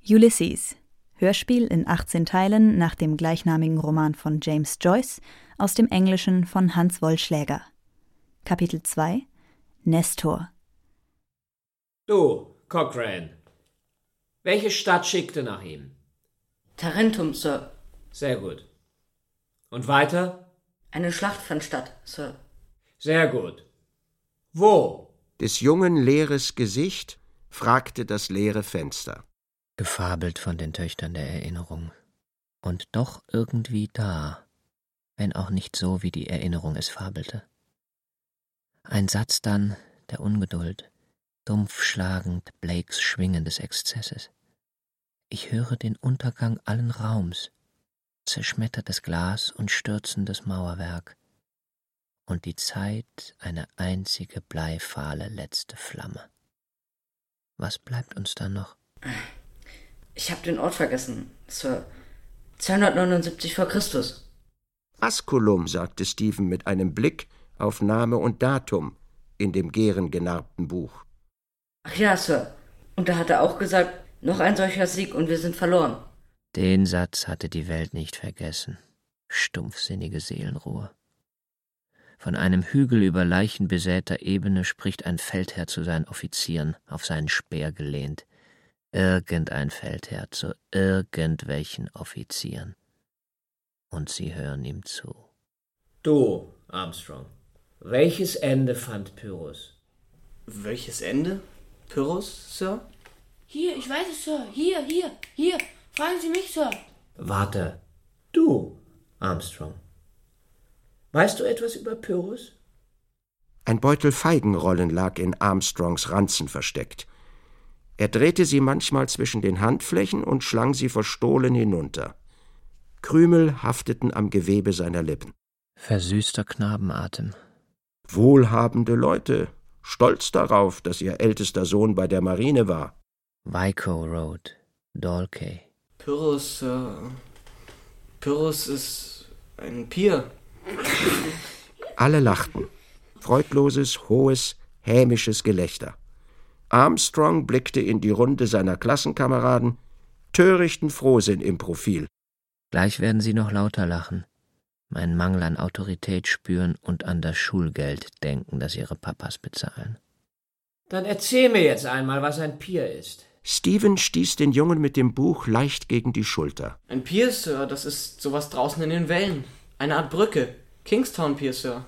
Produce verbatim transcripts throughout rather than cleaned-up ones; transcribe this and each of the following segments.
Ulysses, Hörspiel in achtzehn Teilen nach dem gleichnamigen Roman von James Joyce, aus dem Englischen von Hans Wollschläger. Kapitel zwei – Nestor. Du, Cochrane. Welche Stadt schickte nach ihm? Tarentum, Sir. Sehr gut. Und weiter? Eine Schlacht fand statt, Sir. Sehr gut. Wo? Des Jungen leeres Gesicht fragte das leere Fenster. Gefabelt von den Töchtern der Erinnerung. Und doch irgendwie da, wenn auch nicht so, wie die Erinnerung es fabelte. Ein Satz dann der Ungeduld, dumpf schlagend Blakes Schwingen des Exzesses. Ich höre den Untergang allen Raums, zerschmettertes Glas und stürzendes Mauerwerk. Und die Zeit eine einzige bleifahle letzte Flamme. Was bleibt uns dann noch? Ich habe den Ort vergessen, Sir. zweihundertneunundsiebzig vor Christus. Asculum, sagte Stephen mit einem Blick auf Name und Datum in dem gärengenarbten Buch. Ach ja, Sir. Und da hat er auch gesagt, noch ein solcher Sieg und wir sind verloren. Den Satz hatte die Welt nicht vergessen. Stumpfsinnige Seelenruhe. Von einem Hügel über leichenbesäter Ebene spricht ein Feldherr zu seinen Offizieren, auf seinen Speer gelehnt. Irgendein Feldherr zu irgendwelchen Offizieren. Und sie hören ihm zu. Du, Armstrong, welches Ende fand Pyrrhus? Welches Ende? Pyrrhus, Sir? Hier, ich weiß es, Sir. Hier, hier, hier. Fragen Sie mich, Sir. Warte. Du, Armstrong. Weißt du etwas über Pyrrhus? Ein Beutel Feigenrollen lag in Armstrongs Ranzen versteckt. Er drehte sie manchmal zwischen den Handflächen und schlang sie verstohlen hinunter. Krümel hafteten am Gewebe seiner Lippen. Versüßter Knabenatem. Wohlhabende Leute, stolz darauf, dass ihr ältester Sohn bei der Marine war. Vico Road, Dalkey. Pyrrhus, äh, Pyrrhus ist ein Pier. Alle lachten. Freudloses, hohes, hämisches Gelächter. Armstrong blickte in die Runde seiner Klassenkameraden, törichten Frohsinn im Profil. Gleich werden sie noch lauter lachen, meinen Mangel an Autorität spüren und an das Schulgeld denken, das ihre Papas bezahlen. Dann erzähl mir jetzt einmal, was ein Pier ist. Stephen stieß den Jungen mit dem Buch leicht gegen die Schulter. Ein Pier, Sir, das ist sowas draußen in den Wellen. Eine Art Brücke. Kingstown Pier, Sir.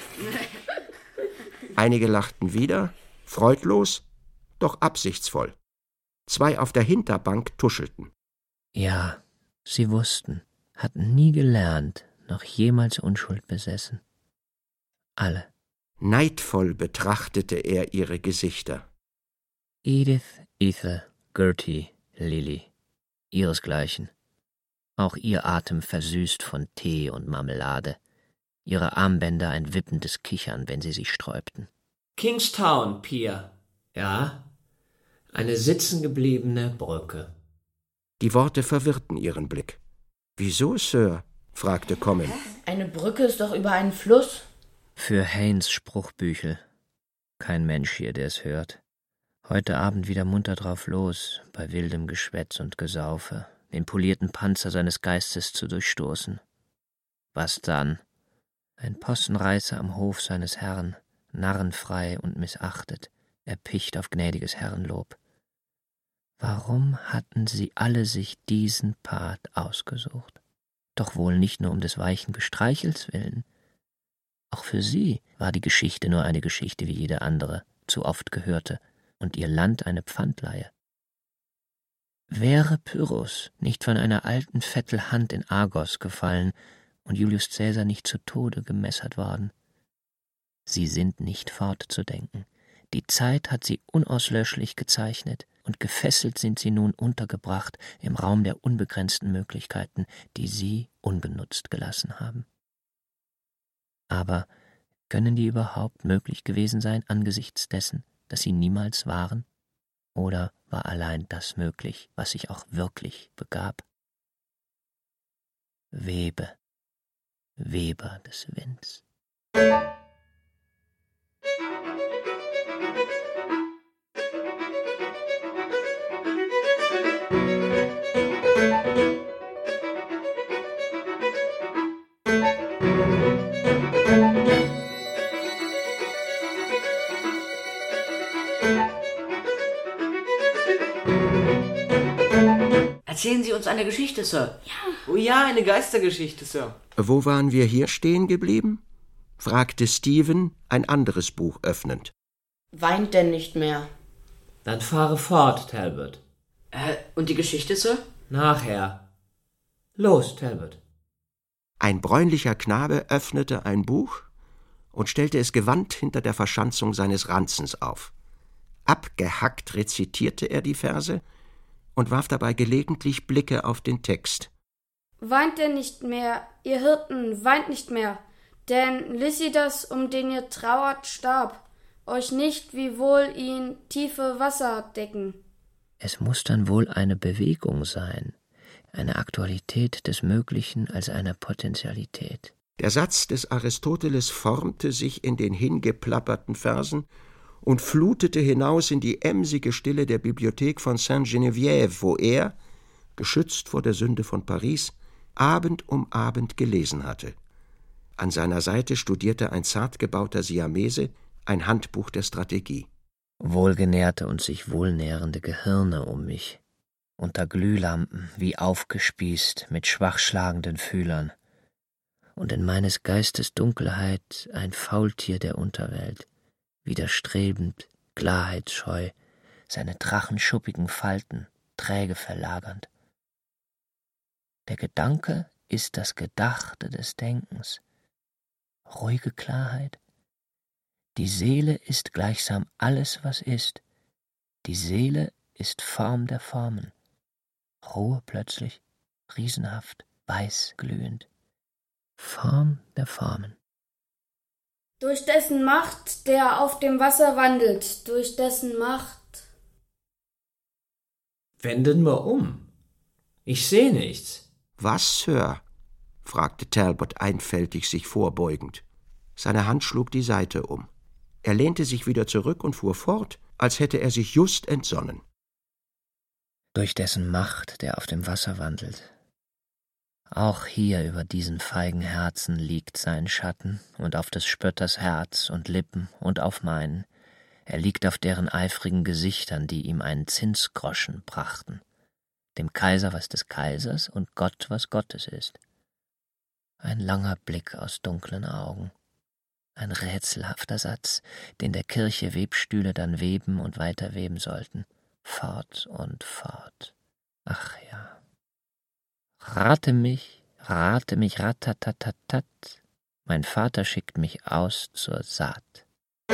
Einige lachten wieder, freudlos, doch absichtsvoll. Zwei auf der Hinterbank tuschelten. Ja, sie wussten, hatten nie gelernt, noch jemals Unschuld besessen. Alle. Neidvoll betrachtete er ihre Gesichter. Edith, Ethel, Gertie, Lily, ihresgleichen. Auch ihr Atem versüßt von Tee und Marmelade, ihre Armbänder ein wippendes Kichern, wenn sie sich sträubten. Kingstown Pier, ja, eine sitzengebliebene Brücke. Die Worte verwirrten ihren Blick. »Wieso, Sir?« fragte Comyn. Eine Brücke ist doch über einen Fluss. Für Haynes Spruchbüchel. Kein Mensch hier, der es hört. Heute Abend wieder munter drauf los, bei wildem Geschwätz und Gesaufe, den polierten Panzer seines Geistes zu durchstoßen. Was dann? Ein Possenreißer am Hof seines Herrn, narrenfrei und missachtet, erpicht auf gnädiges Herrenlob. Warum hatten sie alle sich diesen Part ausgesucht? Doch wohl nicht nur um des weichen Gestreichels willen. Auch für sie war die Geschichte nur eine Geschichte wie jede andere, zu oft gehörte, und ihr Land eine Pfandleihe. Wäre Pyrrhus nicht von einer alten Vettelhand in Argos gefallen und Julius Caesar nicht zu Tode gemessert worden? Sie sind nicht fortzudenken. Die Zeit hat sie unauslöschlich gezeichnet, und gefesselt sind sie nun untergebracht im Raum der unbegrenzten Möglichkeiten, die sie unbenutzt gelassen haben. Aber können die überhaupt möglich gewesen sein angesichts dessen, dass sie niemals waren? Oder war allein das möglich, was sich auch wirklich begab? Webe, Weber des Winds. Thank you. Erzählen Sie uns eine Geschichte, Sir. Oh ja, eine Geistergeschichte, Sir. Wo waren wir hier stehen geblieben? Fragte Stephen, ein anderes Buch öffnend. Weint denn nicht mehr? Dann fahre fort, Talbot. Äh, und die Geschichte, Sir? Nachher. Los, Talbot. Ein bräunlicher Knabe öffnete ein Buch und stellte es gewandt hinter der Verschanzung seines Ranzens auf. Abgehackt rezitierte er die Verse und warf dabei gelegentlich Blicke auf den Text. Weint denn nicht mehr, ihr Hirten, weint nicht mehr, denn Lycidas, um den ihr trauert, starb, euch nicht, wiewohl ihn tiefe Wasser decken. Es muss dann wohl eine Bewegung sein, eine Aktualität des Möglichen als eine Potentialität. Der Satz des Aristoteles formte sich in den hingeplapperten Versen und flutete hinaus in die emsige Stille der Bibliothek von Sainte-Geneviève, wo er, geschützt vor der Sünde von Paris, Abend um Abend gelesen hatte. An seiner Seite studierte ein zart gebauter Siamese ein Handbuch der Strategie. Wohlgenährte und sich wohlnährende Gehirne um mich, unter Glühlampen, wie aufgespießt, mit schwach schlagenden Fühlern, und in meines Geistes Dunkelheit ein Faultier der Unterwelt, widerstrebend, klarheitsscheu, seine drachenschuppigen Falten träge verlagernd. Der Gedanke ist das Gedachte des Denkens, ruhige Klarheit. Die Seele ist gleichsam alles, was ist. Die Seele ist Form der Formen. Ruhe plötzlich, riesenhaft, weiß glühend. Form der Formen. Durch dessen Macht, der auf dem Wasser wandelt, durch dessen Macht. Wenden wir um. Ich sehe nichts. »Was, Sir?« fragte Talbot einfältig sich vorbeugend. Seine Hand schlug die Seite um. Er lehnte sich wieder zurück und fuhr fort, als hätte er sich just entsonnen. Durch dessen Macht, der auf dem Wasser wandelt. Auch hier über diesen feigen Herzen liegt sein Schatten und auf des Spötters Herz und Lippen und auf meinen. Er liegt auf deren eifrigen Gesichtern, die ihm einen Zinsgroschen brachten. Dem Kaiser was des Kaisers und Gott was Gottes ist. Ein langer Blick aus dunklen Augen. Ein rätselhafter Satz, den der Kirche Webstühle dann weben und weiter weben sollten. Fort und fort. Ach ja. Rate mich, rate mich, ratatatatat. Mein Vater schickt mich aus zur Saat.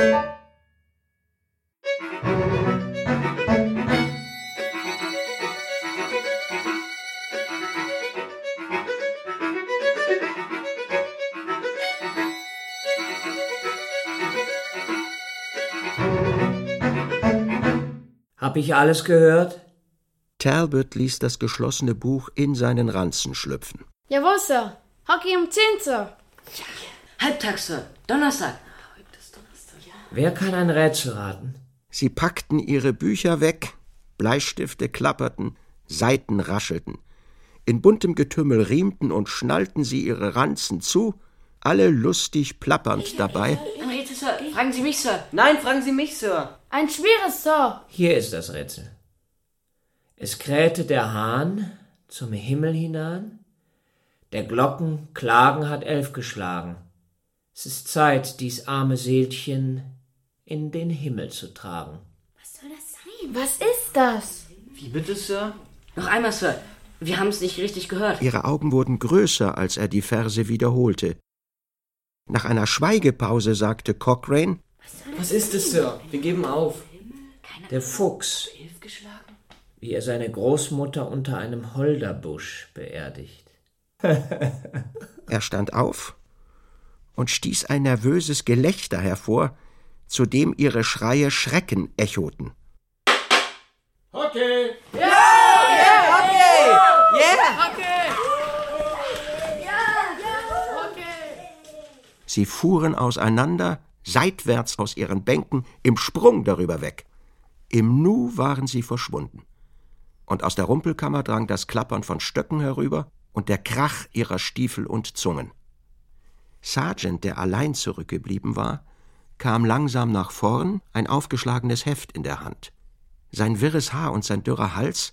Hab ich alles gehört? Talbot ließ das geschlossene Buch in seinen Ranzen schlüpfen. Jawohl, Sir. Hockey um zehn, Sir. Halbtag, Sir. Donnerstag. Heute ist Donnerstag, ja. Wer kann ein Rätsel raten? Sie packten ihre Bücher weg, Bleistifte klapperten, Seiten raschelten. In buntem Getümmel riemten und schnallten sie ihre Ranzen zu, alle lustig plappernd dabei. Ein Rätsel, Sir. Fragen Sie mich, Sir. Nein, fragen Sie mich, Sir. Ein schweres, Sir. Hier ist das Rätsel. Es krähte der Hahn zum Himmel hinan, der Glocken Klagen hat elf geschlagen. Es ist Zeit, dies arme Seelchen in den Himmel zu tragen. Was soll das sein? Was ist das? Wie bitte, Sir? Noch einmal, Sir. Wir haben es nicht richtig gehört. Ihre Augen wurden größer, als er die Verse wiederholte. Nach einer Schweigepause sagte Cochrane: Was ist es, Sir? Wir geben auf. Der Fuchs, wie er seine Großmutter unter einem Holderbusch beerdigt. Er stand auf und stieß ein nervöses Gelächter hervor, zu dem ihre Schreie Schrecken echoten. Hockey! Sie fuhren auseinander, seitwärts aus ihren Bänken, im Sprung darüber weg. Im Nu waren sie verschwunden. Und aus der Rumpelkammer drang das Klappern von Stöcken herüber und der Krach ihrer Stiefel und Zungen. Sergeant, der allein zurückgeblieben war, kam langsam nach vorn, ein aufgeschlagenes Heft in der Hand. Sein wirres Haar und sein dürrer Hals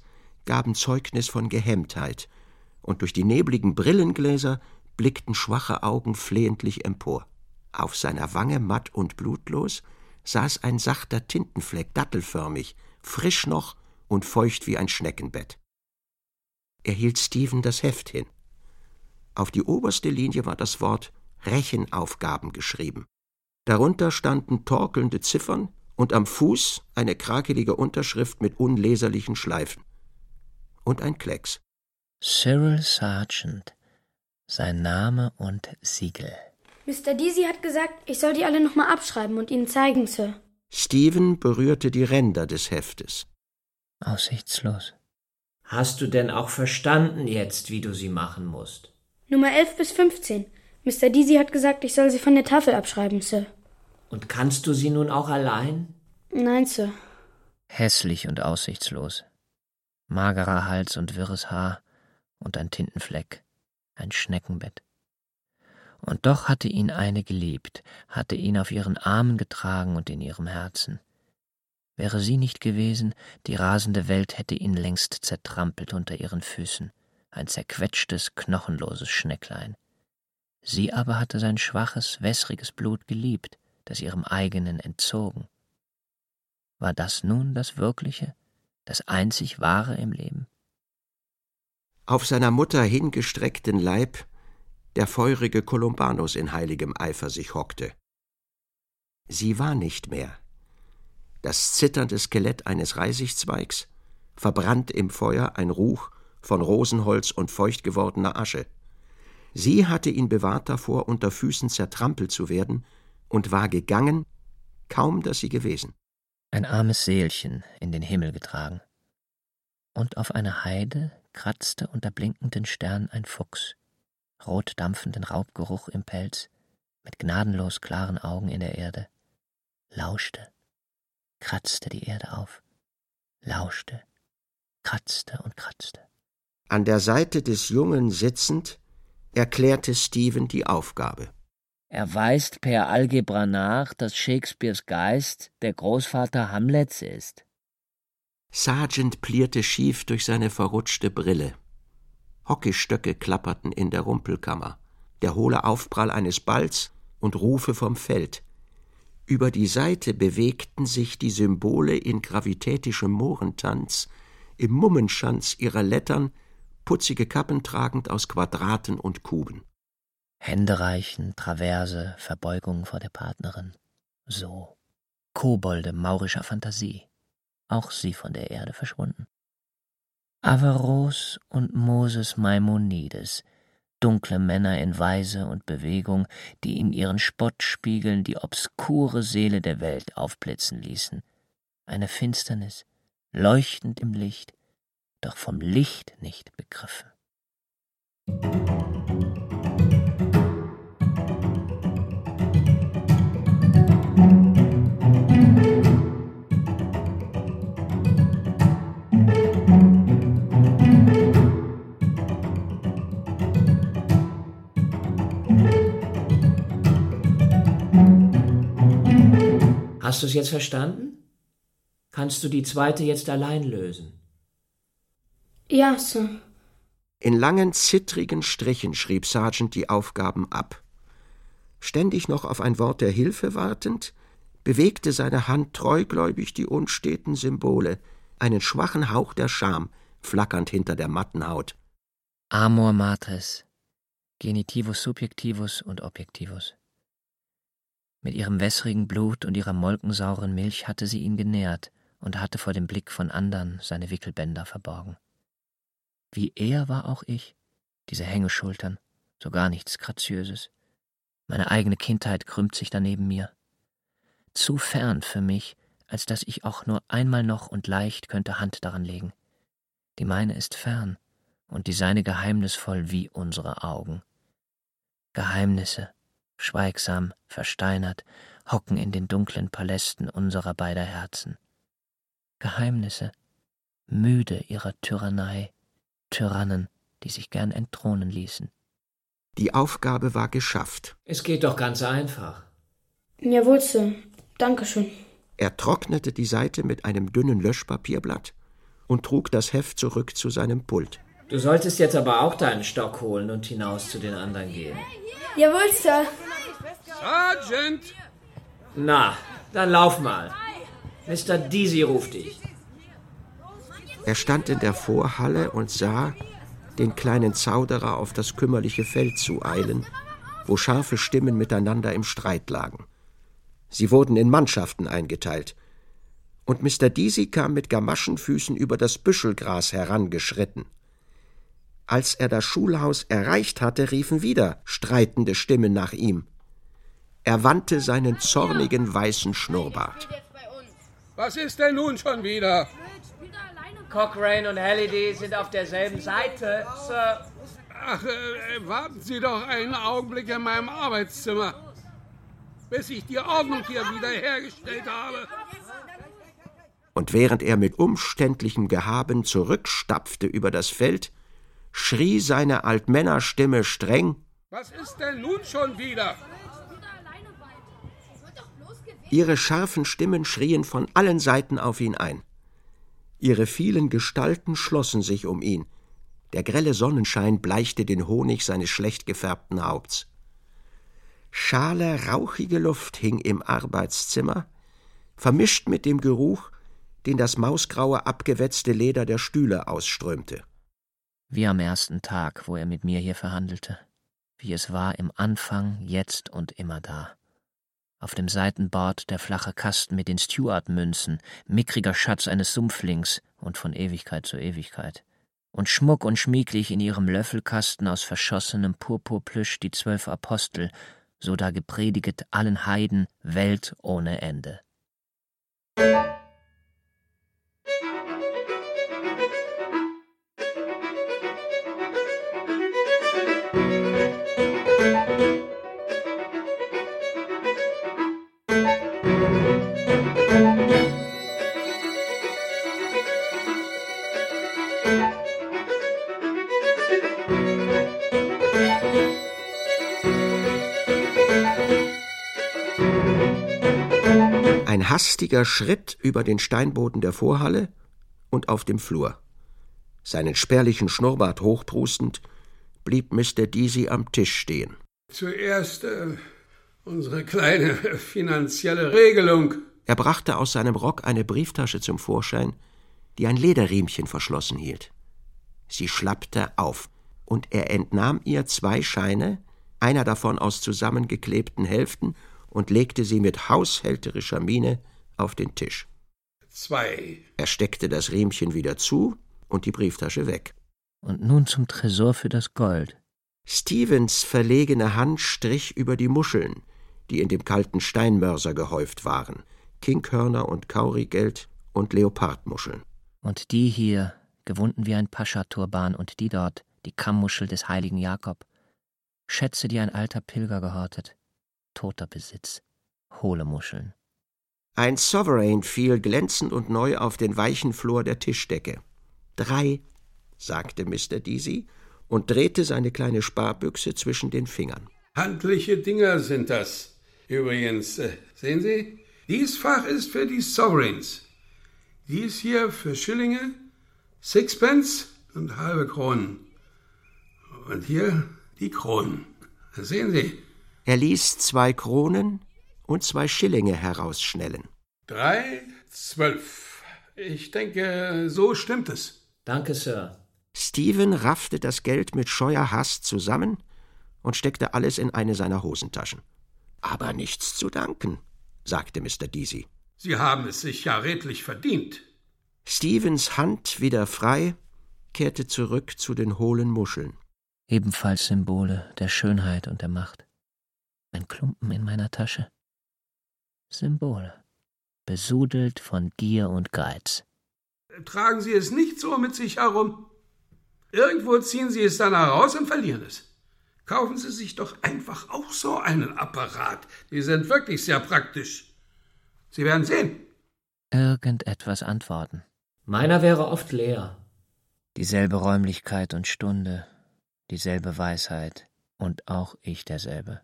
gaben Zeugnis von Gehemmtheit, und durch die nebligen Brillengläser blickten schwache Augen flehentlich empor. Auf seiner Wange, matt und blutlos, saß ein sachter Tintenfleck, dattelförmig, frisch noch und feucht wie ein Schneckenbett. Er hielt Stephen das Heft hin. Auf die oberste Linie war das Wort Rechenaufgaben geschrieben. Darunter standen torkelnde Ziffern und am Fuß eine krakelige Unterschrift mit unleserlichen Schleifen. Und ein Klecks. Cyril Sargent, sein Name und Siegel. Mister Deasy hat gesagt, ich soll die alle nochmal abschreiben und Ihnen zeigen, Sir. Stephen berührte die Ränder des Heftes. Aussichtslos. Hast du denn auch verstanden jetzt, wie du sie machen musst? Nummer elf bis fünfzehn. Mister Deasy hat gesagt, ich soll sie von der Tafel abschreiben, Sir. Und kannst du sie nun auch allein? Nein, Sir. Hässlich und aussichtslos. Magerer Hals und wirres Haar und ein Tintenfleck, ein Schneckenbett. Und doch hatte ihn eine geliebt, hatte ihn auf ihren Armen getragen und in ihrem Herzen. Wäre sie nicht gewesen, die rasende Welt hätte ihn längst zertrampelt unter ihren Füßen, ein zerquetschtes, knochenloses Schnecklein. Sie aber hatte sein schwaches, wässriges Blut geliebt, das ihrem eigenen entzogen. War das nun das Wirkliche, das einzig Wahre im Leben? Auf seiner Mutter hingestreckten Leib der feurige Columbanus in heiligem Eifer sich hockte. Sie war nicht mehr. Das zitternde Skelett eines Reisigzweigs, verbrannt im Feuer ein Ruch von Rosenholz und feucht gewordener Asche. Sie hatte ihn bewahrt davor, unter Füßen zertrampelt zu werden, und war gegangen, kaum dass sie gewesen. Ein armes Seelchen in den Himmel getragen. Und auf einer Heide kratzte unter blinkenden Sternen ein Fuchs, rot dampfenden Raubgeruch im Pelz, mit gnadenlos klaren Augen in der Erde, lauschte, kratzte die Erde auf, lauschte, kratzte und kratzte. An der Seite des Jungen sitzend, erklärte Stephen die Aufgabe. Er weist per Algebra nach, dass Shakespeares Geist der Großvater Hamlets ist. Sargent plierte schief durch seine verrutschte Brille. Hockeystöcke klapperten in der Rumpelkammer, der hohle Aufprall eines Balls und Rufe vom Feld. Über die Seite bewegten sich die Symbole in gravitätischem Mohrentanz, im Mummenschanz ihrer Lettern, putzige Kappen tragend aus Quadraten und Kuben. Hände reichen, Traverse, Verbeugung vor der Partnerin. So. Kobolde maurischer Fantasie. Auch sie von der Erde verschwunden. Averroes und Moses Maimonides, dunkle Männer in Weise und Bewegung, die in ihren Spottspiegeln die obskure Seele der Welt aufblitzen ließen. Eine Finsternis, leuchtend im Licht, doch vom Licht nicht begriffen. Hast du es jetzt verstanden? Kannst du die zweite jetzt allein lösen? Ja, Sir. In langen, zittrigen Strichen schrieb Sargent die Aufgaben ab. Ständig noch auf ein Wort der Hilfe wartend, bewegte seine Hand treugläubig die unsteten Symbole, einen schwachen Hauch der Scham flackernd hinter der matten Haut. Amor Matres, Genitivus Subjektivus und Objektivus. Mit ihrem wässrigen Blut und ihrer molkensauren Milch hatte sie ihn genährt und hatte vor dem Blick von andern seine Wickelbänder verborgen. Wie er war auch ich, diese Hängeschultern, so gar nichts Graziöses. Meine eigene Kindheit krümmt sich da neben mir. Zu fern für mich, als dass ich auch nur einmal noch und leicht könnte Hand daran legen. Die meine ist fern und die seine geheimnisvoll wie unsere Augen. Geheimnisse, schweigsam, versteinert, hocken in den dunklen Palästen unserer beider Herzen. Geheimnisse, müde ihrer Tyrannei, Tyrannen, die sich gern entthronen ließen. Die Aufgabe war geschafft. Es geht doch ganz einfach. Jawohl, Sir. Dankeschön. Er trocknete die Seite mit einem dünnen Löschpapierblatt und trug das Heft zurück zu seinem Pult. Du solltest jetzt aber auch deinen Stock holen und hinaus zu den anderen gehen. Jawohl, Sir. Sergeant! Na, dann lauf mal. Mister Deasy ruft dich. Er stand in der Vorhalle und sah den kleinen Zauderer auf das kümmerliche Feld zueilen, wo scharfe Stimmen miteinander im Streit lagen. Sie wurden in Mannschaften eingeteilt, und Mister Deasy kam mit Gamaschenfüßen über das Büschelgras herangeschritten. Als er das Schulhaus erreicht hatte, riefen wieder streitende Stimmen nach ihm. Er wandte seinen zornigen weißen Schnurrbart. Was ist denn nun schon wieder? Cochrane und Halliday sind auf derselben Seite, Sir. Ach, äh, warten Sie doch einen Augenblick in meinem Arbeitszimmer, bis ich die Ordnung hier wiederhergestellt habe. Und während er mit umständlichem Gehaben zurückstapfte über das Feld, schrie seine Altmännerstimme streng: Was ist denn nun schon wieder? Ihre scharfen Stimmen schrien von allen Seiten auf ihn ein. Ihre vielen Gestalten schlossen sich um ihn. Der grelle Sonnenschein bleichte den Honig seines schlecht gefärbten Haupts. Schale, rauchige Luft hing im Arbeitszimmer, vermischt mit dem Geruch, den das mausgraue, abgewetzte Leder der Stühle ausströmte. Wie am ersten Tag, wo er mit mir hier verhandelte. Wie es war im Anfang, jetzt und immerdar. Auf dem Seitenbord der flache Kasten mit den Stuart-Münzen, mickriger Schatz eines Sumpflings und von Ewigkeit zu Ewigkeit. Und schmuck und schmieglich in ihrem Löffelkasten aus verschossenem Purpurplüsch die zwölf Apostel, so da geprediget allen Heiden Welt ohne Ende. Ein hastiger Schritt über den Steinboden der Vorhalle und auf dem Flur. Seinen spärlichen Schnurrbart hochprustend, blieb Mister Deasy am Tisch stehen. Zuerst äh, unsere kleine finanzielle Regelung. Er brachte aus seinem Rock eine Brieftasche zum Vorschein, die ein Lederriemchen verschlossen hielt. Sie schlappte auf, und er entnahm ihr zwei Scheine, einer davon aus zusammengeklebten Hälften, und legte sie mit haushälterischer Miene auf den Tisch. Zwei. Er steckte das Riemchen wieder zu und die Brieftasche weg. Und nun zum Tresor für das Gold. Stevens verlegene Hand strich über die Muscheln, die in dem kalten Steinmörser gehäuft waren, Kinghörner und Kaurigeld und Leopardmuscheln. Und die hier, gewunden wie ein Pascha-Turban, und die dort, die Kammmuschel des heiligen Jakob. Schätze, die ein alter Pilger gehortet. Toter Besitz, hohle Muscheln. Ein Sovereign fiel glänzend und neu auf den weichen Flor der Tischdecke. Drei, sagte Mister Deasy und drehte seine kleine Sparbüchse zwischen den Fingern. Handliche Dinger sind das. Übrigens, äh, sehen Sie, dies Fach ist für die Sovereigns. Dies hier für Schillinge, Sixpence und halbe Kronen. Und hier die Kronen. Sehen Sie. Er ließ zwei Kronen und zwei Schillinge herausschnellen. Drei, zwölf. Ich denke, so stimmt es. Danke, Sir. Stephen raffte das Geld mit scheuer Hast zusammen und steckte alles in eine seiner Hosentaschen. »Aber nichts zu danken«, sagte Mister Deasy. »Sie haben es sich ja redlich verdient.« Stephens Hand, wieder frei, kehrte zurück zu den hohlen Muscheln. Ebenfalls Symbole der Schönheit und der Macht. Ein Klumpen in meiner Tasche. Symbole, besudelt von Gier und Geiz. Tragen Sie es nicht so mit sich herum. Irgendwo ziehen Sie es dann heraus und verlieren es. Kaufen Sie sich doch einfach auch so einen Apparat. Die sind wirklich sehr praktisch. Sie werden sehen. Irgendetwas antworten. Meiner wäre oft leer. Dieselbe Räumlichkeit und Stunde, dieselbe Weisheit und auch ich derselbe.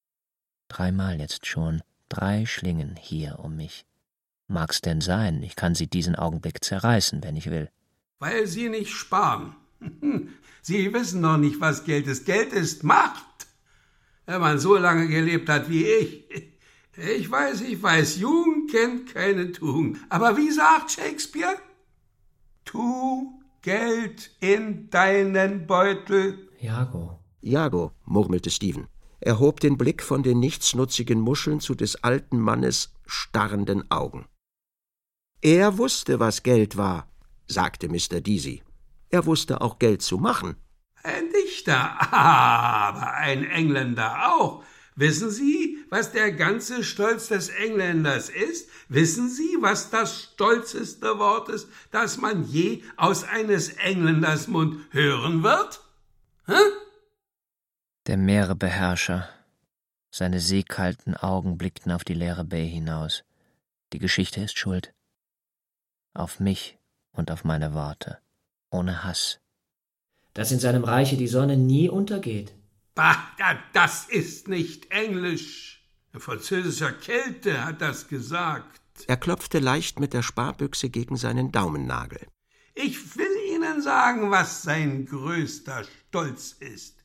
Dreimal jetzt schon, drei Schlingen hier um mich. Mag's denn sein, ich kann sie diesen Augenblick zerreißen, wenn ich will. Weil Sie nicht sparen. Sie wissen noch nicht, was Geld ist. Geld ist Macht. Wenn man so lange gelebt hat wie ich. Ich weiß, ich weiß, Jugend kennt keine Tugend. Aber wie sagt Shakespeare? Tu Geld in deinen Beutel. Jago. Jago, murmelte Stephen. Er hob den Blick von den nichtsnutzigen Muscheln zu des alten Mannes starrenden Augen. Er wusste, was Geld war, sagte Mister Deasy. Er wusste auch Geld zu machen. Ein Dichter, aber ein Engländer auch. Wissen Sie, was der ganze Stolz des Engländers ist? Wissen Sie, was das stolzeste Wort ist, das man je aus eines Engländers Mund hören wird? Hä? Der Meerebeherrscher. Seine seekalten Augen blickten auf die leere Bay hinaus. Die Geschichte ist schuld. Auf mich und auf meine Worte. Ohne Hass. Dass in seinem Reiche die Sonne nie untergeht. Bah, das ist nicht Englisch. Ein französischer Kelte hat das gesagt. Er klopfte leicht mit der Sparbüchse gegen seinen Daumennagel. Ich will Ihnen sagen, was sein größter Stolz ist.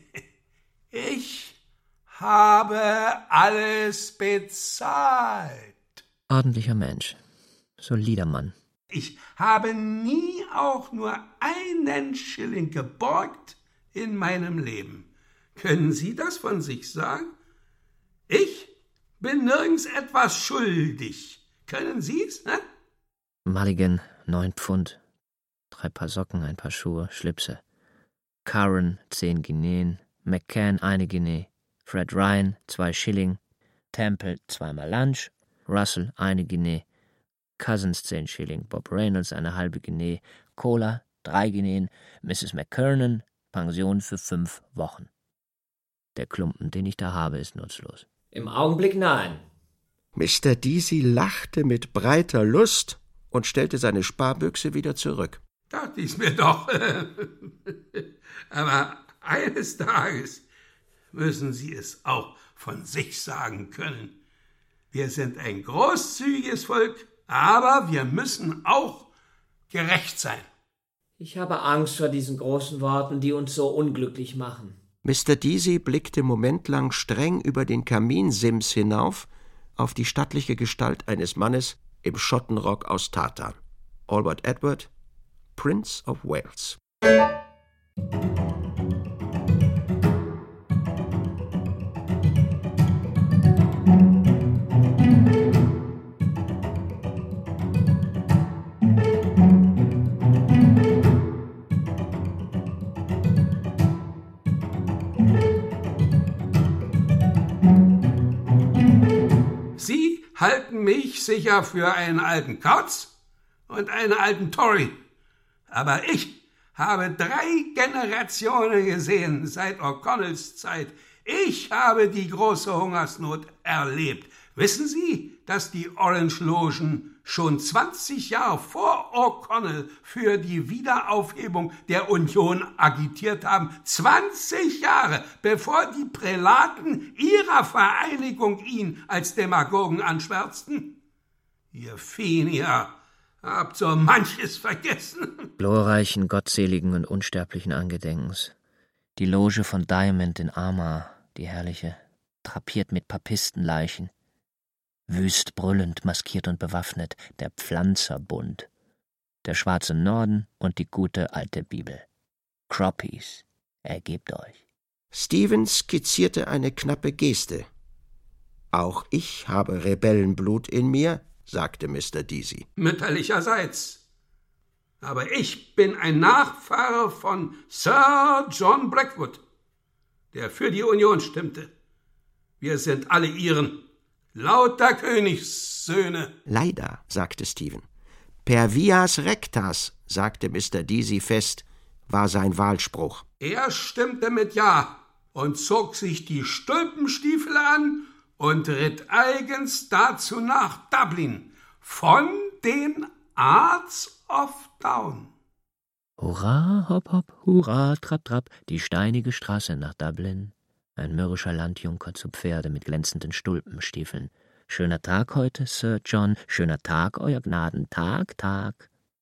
Ich habe alles bezahlt. Ordentlicher Mensch. Solider Mann. Ich habe nie auch nur einen Schilling geborgt in meinem Leben. Können Sie das von sich sagen? Ich bin nirgends etwas schuldig. Können Sie's, ne? Mulligan, neun Pfund. Drei Paar Socken, ein Paar Schuhe, Schlipse. Curran, zehn Guineen. McCann, eine Guinee. Fred Ryan, zwei Schilling. Temple, zweimal Lunch. Russell, eine Guinee. Cousins, zehn Schilling. Bob Reynolds, eine halbe Guinee. Cola, drei Guineen. Misses McKernan, Pension für fünf Wochen. Der Klumpen, den ich da habe, ist nutzlos. Im Augenblick nein. Mister Deasy lachte mit breiter Lust und stellte seine Sparbüchse wieder zurück. Dachte ich's mir doch. Aber eines Tages müssen Sie es auch von sich sagen können. Wir sind ein großzügiges Volk, aber wir müssen auch gerecht sein. Ich habe Angst vor diesen großen Worten, die uns so unglücklich machen. Mister Deasy blickte momentlang streng über den Kaminsims hinauf auf die stattliche Gestalt eines Mannes im Schottenrock aus Tartan. Albert Edward, Prince of Wales. Sie halten mich sicher für einen alten Kauz und einen alten Tory. Aber ich habe drei Generationen gesehen seit O'Connells Zeit. Ich habe die große Hungersnot erlebt. Wissen Sie, dass die Orange-Logen schon zwanzig Jahre vor O'Connell für die Wiederaufhebung der Union agitiert haben? zwanzig Jahre, bevor die Prälaten ihrer Vereinigung ihn als Demagogen anschwärzten? Ihr Fenier, habt so manches vergessen. Glorreichen, gottseligen und unsterblichen Angedenkens. Die Loge von Diamond in Armagh, die herrliche, drapiert mit Papistenleichen. Wüst brüllend, maskiert und bewaffnet, der Pflanzerbund, der schwarze Norden und die gute alte Bibel. Croppies, ergebt euch. Stephen skizzierte eine knappe Geste. Auch ich habe Rebellenblut in mir, sagte Mister Deasy. Mütterlicherseits. Aber ich bin ein Nachfahre von Sir John Blackwood, der für die Union stimmte. Wir sind alle Iren. Lauter Königssöhne. Leider, sagte Stephen. Per vias rectas, sagte Mister Deasy fest, war sein Wahlspruch. Er stimmte mit Ja und zog sich die Stulpenstiefel an und ritt eigens dazu nach Dublin von den Arts of Down. Hurra, hopp, hopp, hurra, trapp, trapp, die steinige Straße nach Dublin. Ein mürrischer Landjunker zu Pferde mit glänzenden Stulpenstiefeln. Schöner Tag heute, Sir John, schöner Tag, Euer Gnaden, Tag, Tag.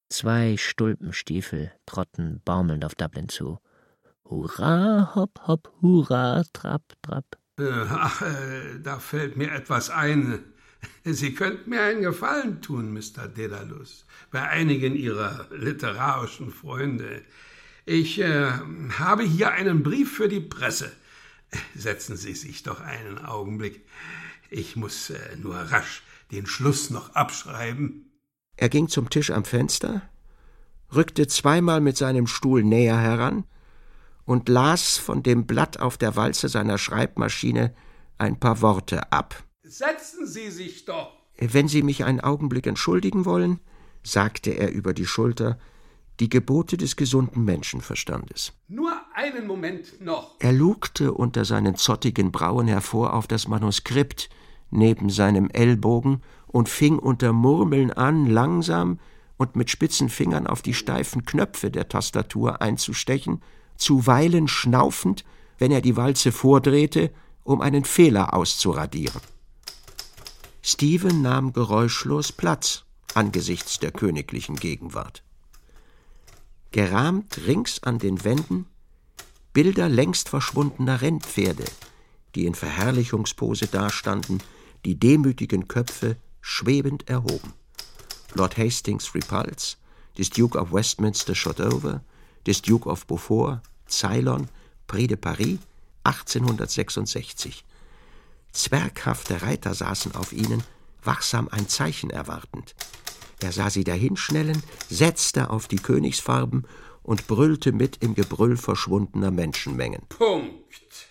Zwei Stulpenstiefel trotten baumelnd auf Dublin zu. Hurra, hopp, hopp, hurra, trapp, trapp. Ach, äh, da fällt mir etwas ein. Sie könnten mir einen Gefallen tun, Mister Dedalus, bei einigen Ihrer literarischen Freunde. Ich äh, habe hier einen Brief für die Presse. Setzen Sie sich doch einen Augenblick. Ich muss äh, nur rasch den Schluss noch abschreiben. Er ging zum Tisch am Fenster, rückte zweimal mit seinem Stuhl näher heran und las von dem Blatt auf der Walze seiner Schreibmaschine ein paar Worte ab. Setzen Sie sich doch! Wenn Sie mich einen Augenblick entschuldigen wollen, sagte er über die Schulter, die Gebote des gesunden Menschenverstandes. Nur einen Moment noch. Er lugte unter seinen zottigen Brauen hervor auf das Manuskript neben seinem Ellbogen und fing unter Murmeln an, langsam und mit spitzen Fingern auf die steifen Knöpfe der Tastatur einzustechen, zuweilen schnaufend, wenn er die Walze vordrehte, um einen Fehler auszuradieren. Stephen nahm geräuschlos Platz angesichts der königlichen Gegenwart. Gerahmt rings an den Wänden Bilder längst verschwundener Rennpferde, die in Verherrlichungspose dastanden, die demütigen Köpfe schwebend erhoben. Lord Hastings Repulse, des Duke of Westminster Shotover, des Duke of Beaufort, Ceylon, Prix de Paris, achtzehnhundertsechsundsechzig. Zwerghafte Reiter saßen auf ihnen, wachsam ein Zeichen erwartend. Er sah sie dahinschnellen, setzte auf die Königsfarben und brüllte mit im Gebrüll verschwundener Menschenmengen. Punkt.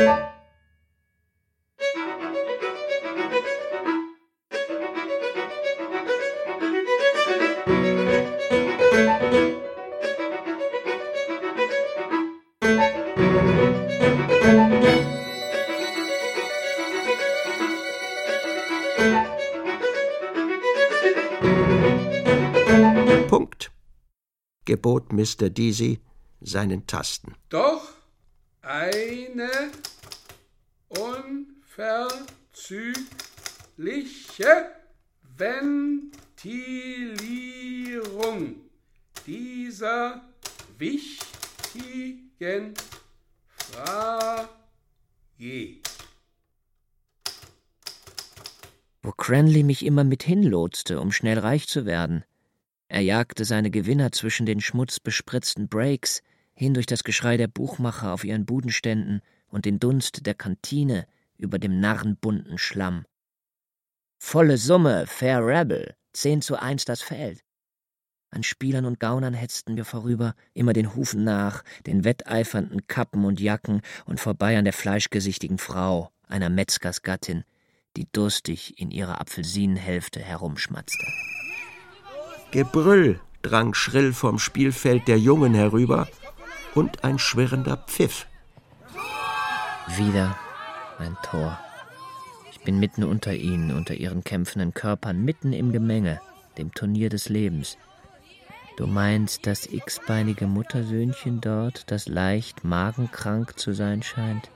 Punkt, gebot Mister Deasy seinen Tasten. Doch eine unverzügliche Ventilierung dieser wichtigen Frage. Wo Cranley mich immer mit hinlotste, um schnell reich zu werden. Er jagte seine Gewinner zwischen den schmutzbespritzten Breaks, hin durch das Geschrei der Buchmacher auf ihren Budenständen und den Dunst der Kantine über dem narrenbunten Schlamm. Volle Summe, Fair Rebel, zehn zu eins das Feld. An Spielern und Gaunern hetzten wir vorüber, immer den Hufen nach, den wetteifernden Kappen und Jacken und vorbei an der fleischgesichtigen Frau, einer Metzgersgattin, die durstig in ihrer Apfelsinenhälfte herumschmatzte. Gebrüll drang schrill vom Spielfeld der Jungen herüber und ein schwirrender Pfiff. Wieder ein Tor. Ich bin mitten unter ihnen, unter ihren kämpfenden Körpern, mitten im Gemenge, dem Turnier des Lebens. Du meinst, das x-beinige Muttersöhnchen dort, das leicht magenkrank zu sein scheint?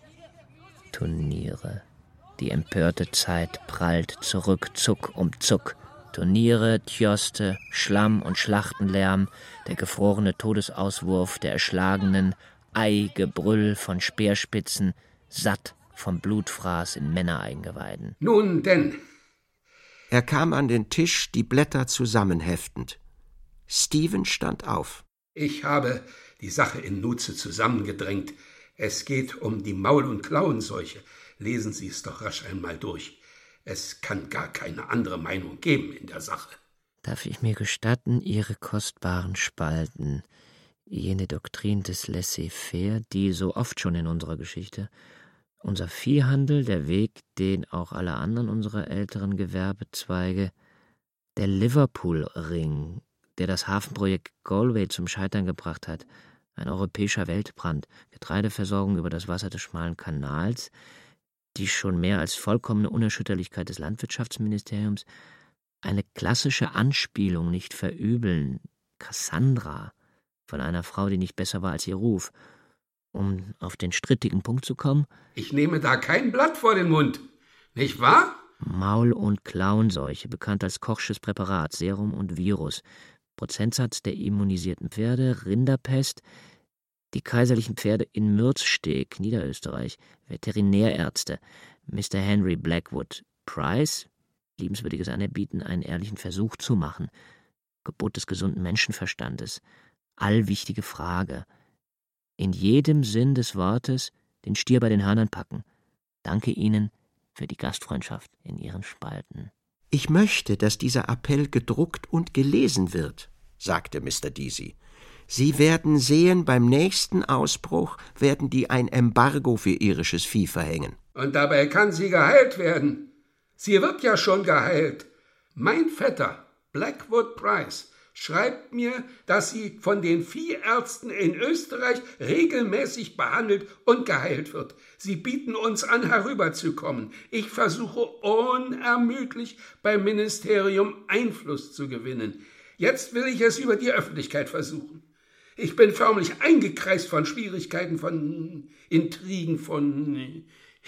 Turniere. Die empörte Zeit prallt zurück, Zuck um Zuck. Turniere, Tjoste, Schlamm und Schlachtenlärm, der gefrorene Todesauswurf der Erschlagenen, Ei-Gebrüll von Speerspitzen, satt vom Blutfraß in Männereigeweiden. Nun denn. Er kam an den Tisch, die Blätter zusammenheftend. Stephen stand auf. Ich habe die Sache in Nutze zusammengedrängt. Es geht um die Maul- und Klauenseuche. Lesen Sie es doch rasch einmal durch. Es kann gar keine andere Meinung geben in der Sache. Darf ich mir gestatten, Ihre kostbaren Spalten, jene Doktrin des Laissez-faire, die so oft schon in unserer Geschichte, unser Viehhandel, der Weg, den auch alle anderen unserer älteren Gewerbezweige, der Liverpool-Ring, der das Hafenprojekt Galway zum Scheitern gebracht hat, ein europäischer Weltbrand, Getreideversorgung über das Wasser des schmalen Kanals, die schon mehr als vollkommene Unerschütterlichkeit des Landwirtschaftsministeriums, eine klassische Anspielung, nicht verübeln, Cassandra, von einer Frau, die nicht besser war als ihr Ruf. Um auf den strittigen Punkt zu kommen: Ich nehme da kein Blatt vor den Mund, nicht wahr? Maul- und Klauenseuche, bekannt als Kochsches Präparat, Serum und Virus, Prozentsatz der immunisierten Pferde, Rinderpest, die kaiserlichen Pferde in Mürzsteg, Niederösterreich, Veterinärärzte, Mister Henry Blackwood Price, liebenswürdiges Anerbieten, einen ehrlichen Versuch zu machen, Gebot des gesunden Menschenverstandes, allwichtige Frage, in jedem Sinn des Wortes den Stier bei den Hörnern packen. Danke Ihnen für die Gastfreundschaft in Ihren Spalten. »Ich möchte, dass dieser Appell gedruckt und gelesen wird«, sagte Mister Deasy. »Sie werden sehen, beim nächsten Ausbruch werden die ein Embargo für irisches Vieh verhängen.« Und dabei kann sie geheilt werden. Sie wird ja schon geheilt. Mein Vetter, Blackwood Price, schreibt mir, dass sie von den Viehärzten in Österreich regelmäßig behandelt und geheilt wird. Sie bieten uns an, herüberzukommen. Ich versuche unermüdlich beim Ministerium Einfluss zu gewinnen. Jetzt will ich es über die Öffentlichkeit versuchen. Ich bin förmlich eingekreist von Schwierigkeiten, von Intrigen, von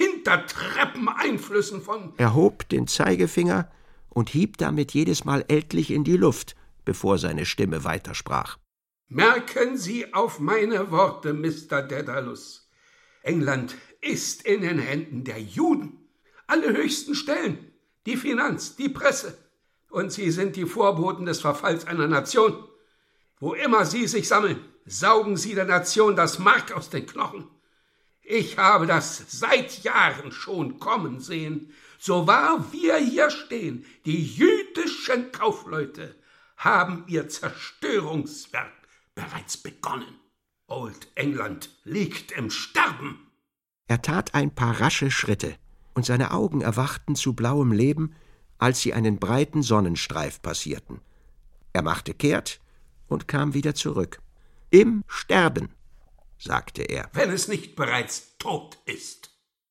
Hintertreppeneinflüssen, von... Er hob den Zeigefinger und hieb damit jedes Mal ältlich in die Luft, bevor seine Stimme weitersprach. Merken Sie auf meine Worte, Mister Daedalus. England ist in den Händen der Juden. Alle höchsten Stellen, die Finanz, die Presse. Und sie sind die Vorboten des Verfalls einer Nation. Wo immer sie sich sammeln, saugen sie der Nation das Mark aus den Knochen. Ich habe das seit Jahren schon kommen sehen. So wahr wir hier stehen, die jüdischen Kaufleute haben ihr Zerstörungswerk bereits begonnen. Old England liegt im Sterben. Er tat ein paar rasche Schritte, und seine Augen erwachten zu blauem Leben, als sie einen breiten Sonnenstreif passierten. Er machte kehrt und kam wieder zurück. »Im Sterben«, sagte er. »Wenn es nicht bereits tot ist.«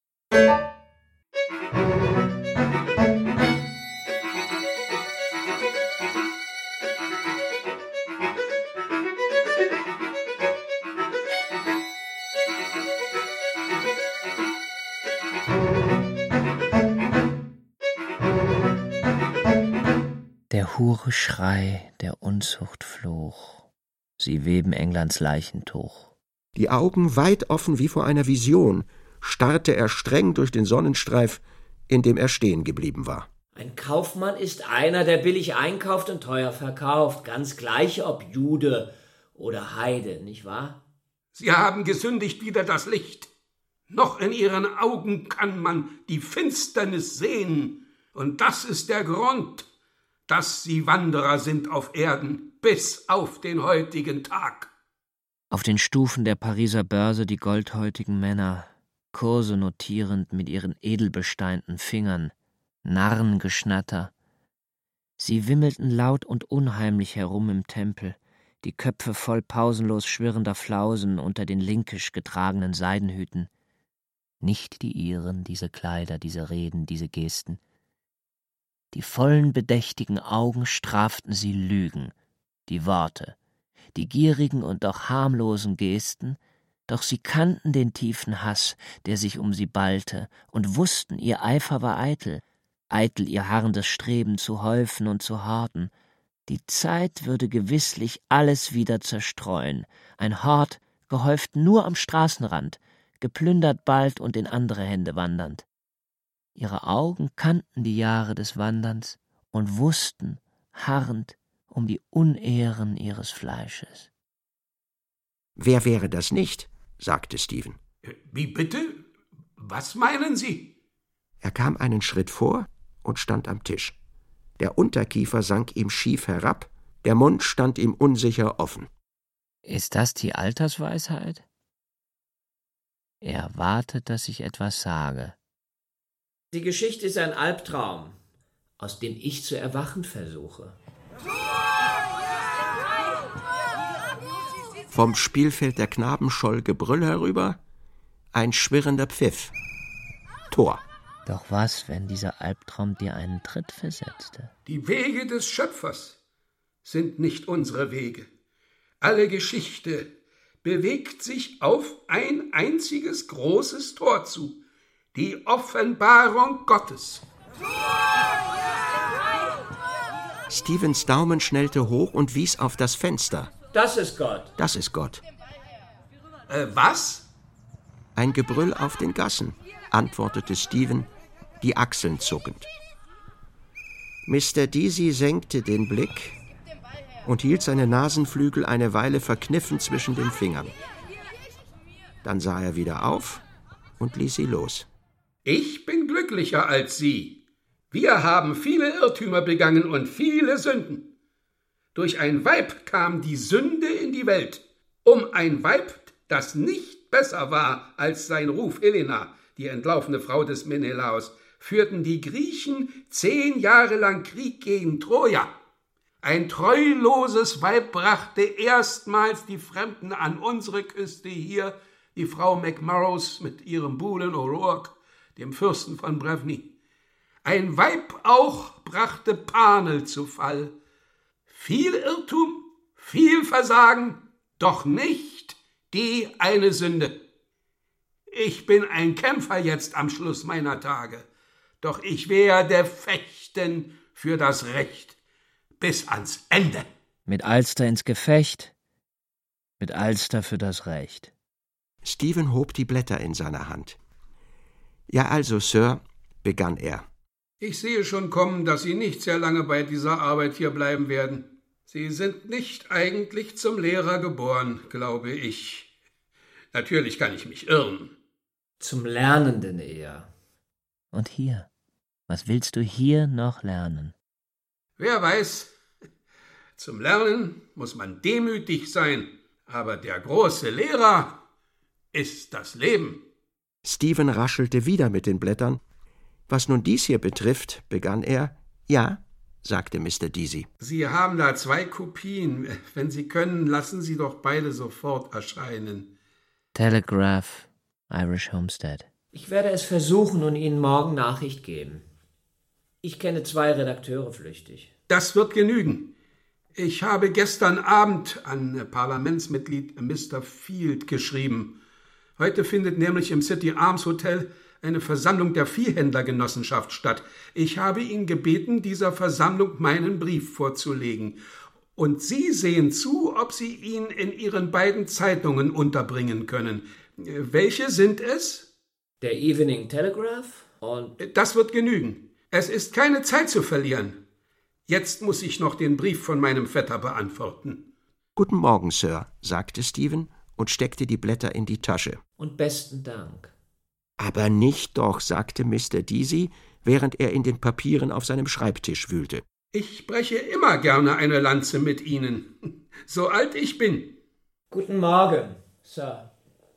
Der Hure Schrei, der Unzucht Fluch, sie weben Englands Leichentuch. Die Augen weit offen wie vor einer Vision, starrte er streng durch den Sonnenstreif, in dem er stehen geblieben war. Ein Kaufmann ist einer, der billig einkauft und teuer verkauft, ganz gleich ob Jude oder Heide, nicht wahr? Sie haben gesündigt wider das Licht. Noch in ihren Augen kann man die Finsternis sehen, und das ist der Grund, dass sie Wanderer sind auf Erden, bis auf den heutigen Tag. Auf den Stufen der Pariser Börse die goldhäutigen Männer, Kurse notierend mit ihren edelbesteinten Fingern, Narrengeschnatter. Sie wimmelten laut und unheimlich herum im Tempel, die Köpfe voll pausenlos schwirrender Flausen unter den linkisch getragenen Seidenhüten. Nicht die ihren, diese Kleider, diese Reden, diese Gesten. Die vollen, bedächtigen Augen straften sie Lügen, die Worte, die gierigen und doch harmlosen Gesten, doch sie kannten den tiefen Hass, der sich um sie ballte, und wussten, ihr Eifer war eitel, eitel ihr harrendes Streben zu häufen und zu horten. Die Zeit würde gewisslich alles wieder zerstreuen, ein Hort, gehäuft nur am Straßenrand, geplündert bald und in andere Hände wandernd. Ihre Augen kannten die Jahre des Wanderns und wussten, harrend, um die Unehren ihres Fleisches. »Wer wäre das nicht?« sagte Stephen. »Wie bitte? Was meinen Sie?« Er kam einen Schritt vor und stand am Tisch. Der Unterkiefer sank ihm schief herab, der Mund stand ihm unsicher offen. »Ist das die Altersweisheit?« Er wartet, dass ich etwas sage. Die Geschichte ist ein Albtraum, aus dem ich zu erwachen versuche. Vom Spielfeld der Knaben scholl Gebrüll herüber, ein schwirrender Pfiff. Tor. Doch was, wenn dieser Albtraum dir einen Tritt versetzte? Die Wege des Schöpfers sind nicht unsere Wege. Alle Geschichte bewegt sich auf ein einziges großes Tor zu. Die Offenbarung Gottes. Stevens Daumen schnellte hoch und wies auf das Fenster. Das ist Gott. Das ist Gott. Äh, was? Ein Gebrüll auf den Gassen, antwortete Stephen, die Achseln zuckend. Mister Deasy senkte den Blick und hielt seine Nasenflügel eine Weile verkniffen zwischen den Fingern. Dann sah er wieder auf und ließ sie los. Ich bin glücklicher als Sie. Wir haben viele Irrtümer begangen und viele Sünden. Durch ein Weib kam die Sünde in die Welt. Um ein Weib, das nicht besser war als sein Ruf Helena, die entlaufene Frau des Menelaos, führten die Griechen zehn Jahre lang Krieg gegen Troja. Ein treuloses Weib brachte erstmals die Fremden an unsere Küste hier, die Frau McMurrows mit ihrem Buhlen O'Rourke, dem Fürsten von Brevny. Ein Weib auch brachte Parnell zu Fall. Viel Irrtum, viel Versagen, doch nicht die eine Sünde. Ich bin ein Kämpfer jetzt am Schluss meiner Tage, doch ich werde fechten für das Recht bis ans Ende. Mit Alster ins Gefecht, mit Alster für das Recht. Stephen hob die Blätter in seiner Hand. »Ja, also, Sir«, begann er. »Ich sehe schon kommen, dass Sie nicht sehr lange bei dieser Arbeit hier bleiben werden. Sie sind nicht eigentlich zum Lehrer geboren, glaube ich. Natürlich kann ich mich irren.« Zum Lernenden eher. Und hier? Was willst du hier noch lernen? Wer weiß, zum Lernen muss man demütig sein, aber der große Lehrer ist das Leben. Stephen raschelte wieder mit den Blättern. »Was nun dies hier betrifft«, begann er. »Ja«, sagte Mister Deasy. »Sie haben da zwei Kopien. Wenn Sie können, lassen Sie doch beide sofort erscheinen.« Telegraph, Irish Homestead. Ich werde es versuchen und Ihnen morgen Nachricht geben. Ich kenne zwei Redakteure flüchtig. Das wird genügen. Ich habe gestern Abend an Parlamentsmitglied Mister Field geschrieben. Heute findet nämlich im City Arms Hotel eine Versammlung der Viehhändlergenossenschaft statt. Ich habe ihn gebeten, dieser Versammlung meinen Brief vorzulegen. Und Sie sehen zu, ob Sie ihn in Ihren beiden Zeitungen unterbringen können. Welche sind es? Der Evening Telegraph und... Das wird genügen. Es ist keine Zeit zu verlieren. Jetzt muss ich noch den Brief von meinem Vetter beantworten. »Guten Morgen, Sir«, sagte Stephen und steckte die Blätter in die Tasche. Und besten Dank. »Aber nicht doch«, sagte Mister Deasy, während er in den Papieren auf seinem Schreibtisch wühlte. »Ich breche immer gerne eine Lanze mit Ihnen, so alt ich bin.« »Guten Morgen, Sir.«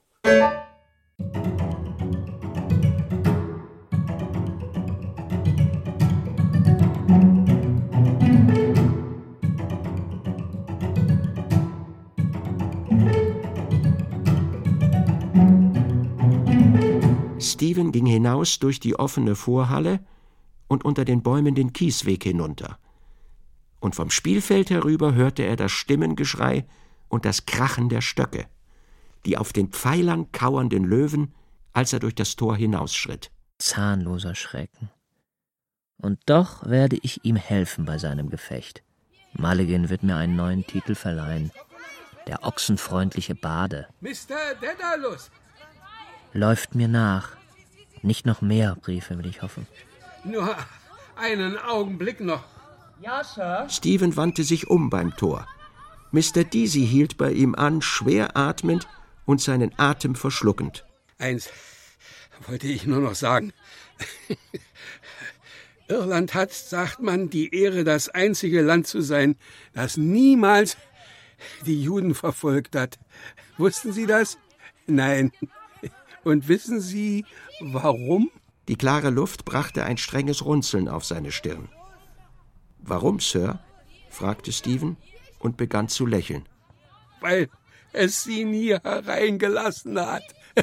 Stephen ging hinaus durch die offene Vorhalle und unter den Bäumen den Kiesweg hinunter. Und vom Spielfeld herüber hörte er das Stimmengeschrei und das Krachen der Stöcke, die auf den Pfeilern kauernden Löwen, als er durch das Tor hinausschritt. Zahnloser Schrecken. Und doch werde ich ihm helfen bei seinem Gefecht. Mulligan wird mir einen neuen Titel verleihen. Der ochsenfreundliche Bade. Mister Daedalus! Läuft mir nach. Nicht noch mehr Briefe, will ich hoffen. Nur einen Augenblick noch. Ja, Sir. Stephen wandte sich um beim Tor. Mister Deasy hielt bei ihm an, schwer atmend und seinen Atem verschluckend. Eins wollte ich nur noch sagen. Irland hat, sagt man, die Ehre, das einzige Land zu sein, das niemals die Juden verfolgt hat. Wussten Sie das? Nein. Und wissen Sie, warum? Die klare Luft brachte ein strenges Runzeln auf seine Stirn. »Warum, Sir?« fragte Stephen und begann zu lächeln. »Weil es Sie nie hereingelassen hat.«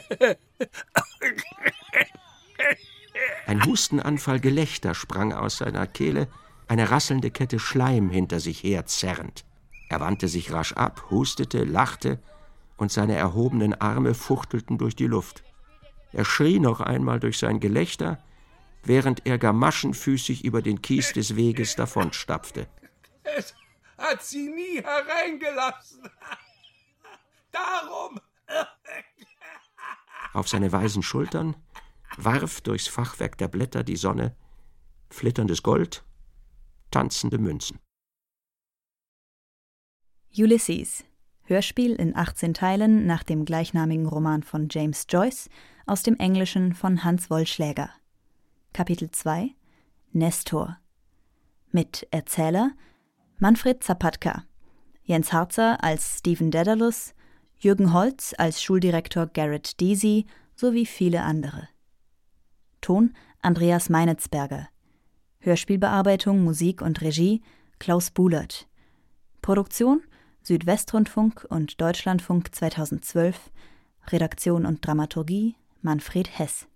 Ein Hustenanfall Gelächter sprang aus seiner Kehle, eine rasselnde Kette Schleim hinter sich her zerrend. Er wandte sich rasch ab, hustete, lachte, und seine erhobenen Arme fuchtelten durch die Luft. Er schrie noch einmal durch sein Gelächter, während er gamaschenfüßig über den Kies des Weges davonstapfte. hat sie nie hereingelassen. Darum. Auf seine weißen Schultern warf durchs Fachwerk der Blätter die Sonne flitterndes Gold, tanzende Münzen. Ulysses, Hörspiel in achtzehn Teilen nach dem gleichnamigen Roman von James Joyce, aus dem Englischen von Hans Wollschläger. Kapitel zwei Nestor. Mit Erzähler Manfred Zapatka, Jens Harzer als Stephen Daedalus, Jürgen Holz als Schuldirektor Garrett Deasy sowie viele andere. Ton Andreas Meinitzberger. Hörspielbearbeitung, Musik und Regie Klaus Buhlert. Produktion Südwestrundfunk und Deutschlandfunk zweitausendzwölf. Redaktion und Dramaturgie Manfred Hess.